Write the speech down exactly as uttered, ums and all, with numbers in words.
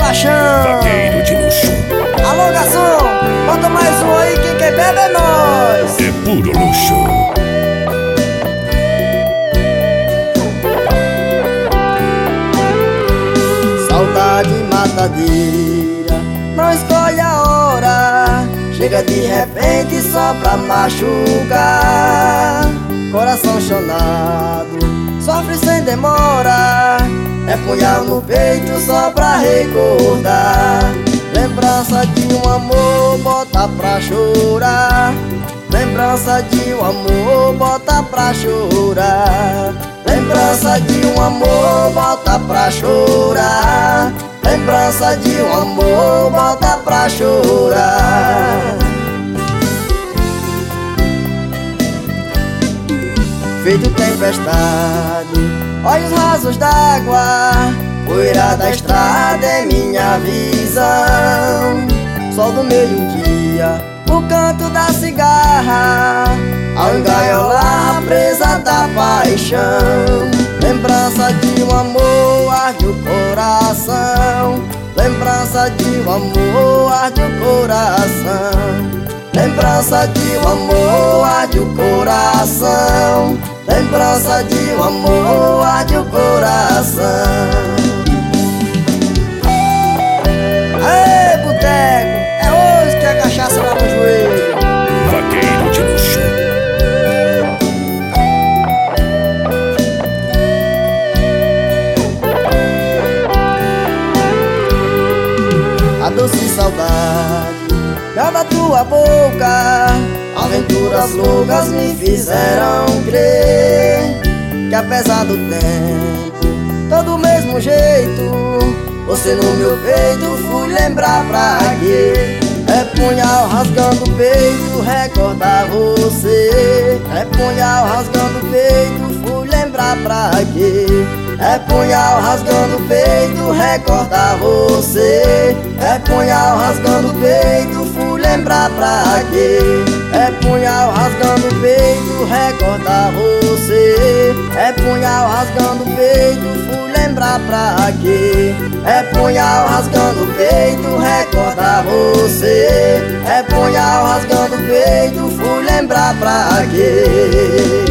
paixão. Vaqueiro de luxo. Alô, garçom, bota mais um aí, quem quer beber é nós. É puro luxo. Saudade matadeira, não escolhe a hora, chega de repente só pra machucar. Coração chonado, sofre sem demora, é punhal no peito só pra recordar. Lembrança de um amor, bota pra chorar. Lembrança de um amor, bota pra chorar. Lembrança de um amor, bota pra chorar. Lembrança de um amor, bota pra chorar. Feito tempestade, olhos rasos d'água, poeira da estrada é minha visão. Sol do meio-dia, o canto da cigarra, ao engaiolar presa da paixão. Lembrança de um amor, arde o coração. Lembrança de um amor, arde o coração. Lembrança de um amor, arde o coração. Lembrança de um amor, arde o coração. Aê, boteco, é hoje que a cachaça vai no joelho. Vaqueiro de luxo. A doce saudade da tua boca, aventuras loucas me fizeram crer que apesar do tempo, todo mesmo jeito, você no meu peito fui lembrar pra quê? É punhal rasgando o peito, recordar você. É punhal rasgando o peito, fui lembrar pra quê? É punhal rasgando o peito, recordar você. É punhal rasgando o peito, fui lembrar pra quê? É punhal rasgando o peito, recordar você. É punhal rasgando o peito, fui lembrar pra quê? É punhal rasgando o peito, recordar você. É punhal rasgando o peito, fui lembrar pra quê?